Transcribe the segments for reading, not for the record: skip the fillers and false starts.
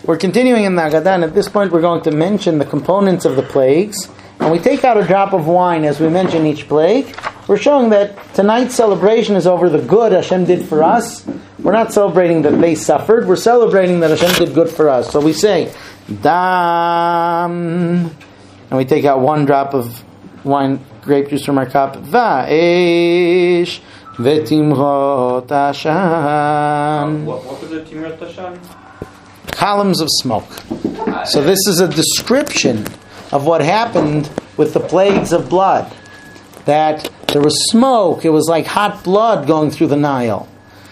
We're continuing in the Haggadah, and at this point we're going to mention the components of the plagues. And we take out a drop of wine as we mention each plague. We're showing that tonight's celebration is over the good Hashem did for us. We're not celebrating that they suffered. We're celebrating that Hashem did good for us. So we say, Dam. And we take out one drop of wine, grape juice from our cup. Va'esh vetimrot ashan. What was the timrot ashan? Columns of smoke. So this is a description of what happened with the plagues of blood. That there was smoke, it was like hot blood going through the Nile.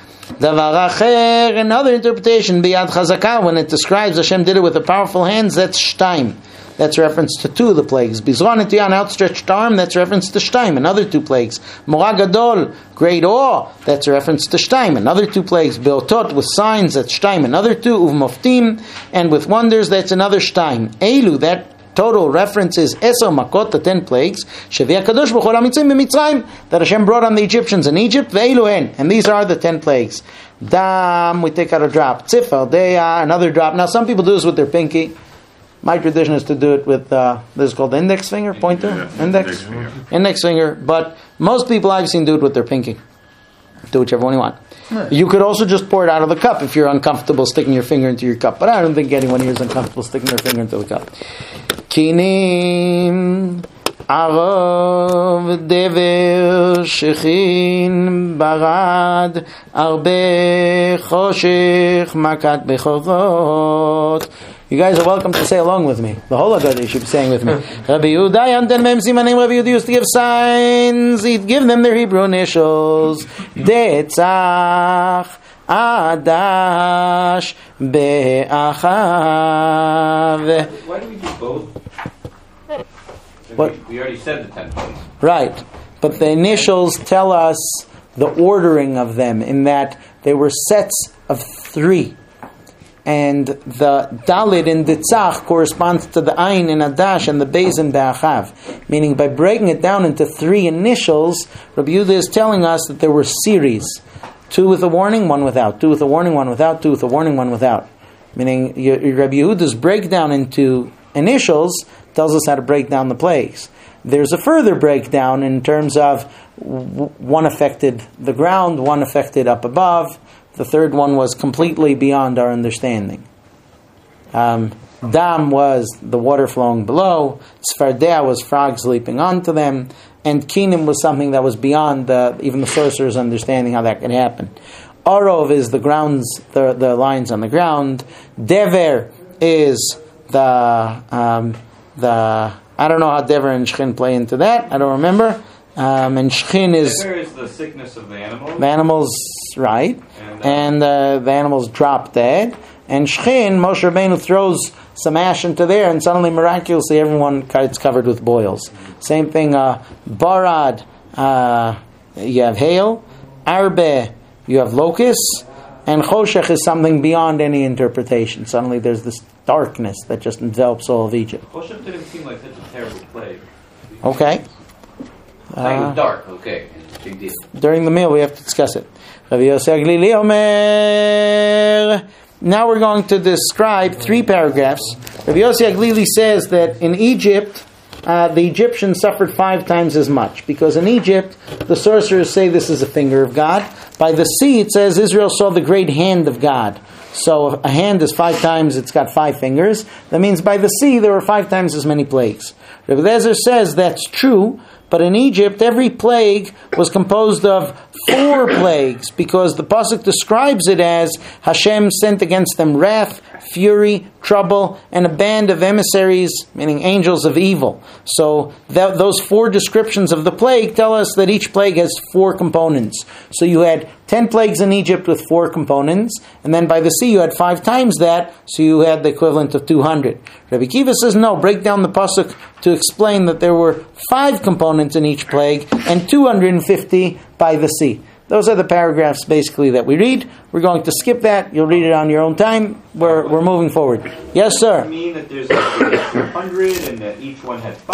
Another interpretation, biyad chazakah, when it describes Hashem did it with the powerful hands, that's shtaim. That's reference to two of the plagues. Bizron et an outstretched arm, that's reference to shtaim. Another two plagues. Mora gadol, great awe, that's reference to shtaim. Another two plagues. Beotot, with signs, that's shtaim. Another two. Uvmoftim, and with wonders, that's another shtaim. Eilu, that total reference is Eso Makot, the 10 plagues, Shevi HaKadosh B'chol HaMitzrim B'Mitzrayim, that Hashem brought on the Egyptians in Egypt, Ve'elu hen, and these are the 10 plagues. Dam, we take out a drop. Tzifel, Deya, another drop. Now some people do this with their pinky. My tradition is to do it with, this is called the index finger, pointer, index finger, but most people I've seen do it with their pinky. Do whichever one you want. You could also just pour it out of the cup if you're uncomfortable sticking your finger into your cup, but I don't think anyone here is uncomfortable sticking their finger into the cup. Kinim Arav Dever Shechin Barad Arbe Choshech Makat Bechorot. You guys are welcome to say along with me. The whole Haggadah you should be saying with me. Rabbi Yehuda Yanten Mem Simanim. Rabbi Yehuda used to give signs. He'd give them their Hebrew initials. Detzach Adash Be'achav. Why do we do both? What? We already said the 10 plagues. Right. But the initials tell us the ordering of them in that they were sets of 3. And the Dalit in Ditzach corresponds to the Ayin in Adash and the Beis in Be'achav. Meaning by breaking it down into 3 initials, Rabbi Yehuda is telling us that there were series. 2 with a warning, 1 without. 2 with a warning, 1 without. 2 with a warning, 1 without. Meaning Rabbi Yehuda's breakdown into initials tells us how to break down the plagues. There's a further breakdown in terms of one affected the ground, one affected up above. The third one was completely beyond our understanding. Dam was the water flowing below. Tzfardea was frogs leaping onto them. And Kinim was something that was beyond even the sorcerer's understanding how that could happen. Orov is the grounds, the lines on the ground. Dever is the I don't know how Dever and Shchin play into that. I don't remember. And Shchin is... Dever is the sickness of the animals. The animals, right. And the animals drop dead. And Shchin, Moshe Rabbeinu throws some ash into there, and suddenly, miraculously, everyone gets covered with boils. Same thing, Barad, you have hail. Arbe, you have locusts. And Choshech is something beyond any interpretation. Suddenly there's this darkness that just envelops all of Egypt. Choshech didn't seem like such a terrible plague. Okay. It was dark, okay. Big deal. During the meal we have to discuss it. Rabbi Yossi Aglili Omer. Now we're going to describe 3 paragraphs. Rabbi Yossi Aglili says that in Egypt, the Egyptians suffered 5 times as much. Because in Egypt, the sorcerers say this is a finger of God. By the sea, it says Israel saw the great hand of God. So a hand is 5 times, it's got 5 fingers. That means by the sea, there were 5 times as many plagues. Rabbi Eliezer says that's true. But in Egypt, every plague was composed of 4 plagues, because the pasuk describes it as Hashem sent against them wrath, fury, trouble, and a band of emissaries, meaning angels of evil. So those 4 descriptions of the plague tell us that each plague has 4 components. So you had 10 plagues in Egypt with 4 components, and then by the sea you had 5 times that, so you had the equivalent of 200. Rabbi Kiva says no, break down the pasuk to explain that there were 5 components in each plague and 250 by the sea. Those are the paragraphs basically that we read. We're going to skip that. You'll read it on your own time. We're moving forward. Yes, sir? Does it mean that there's like 200 and that each one had 5,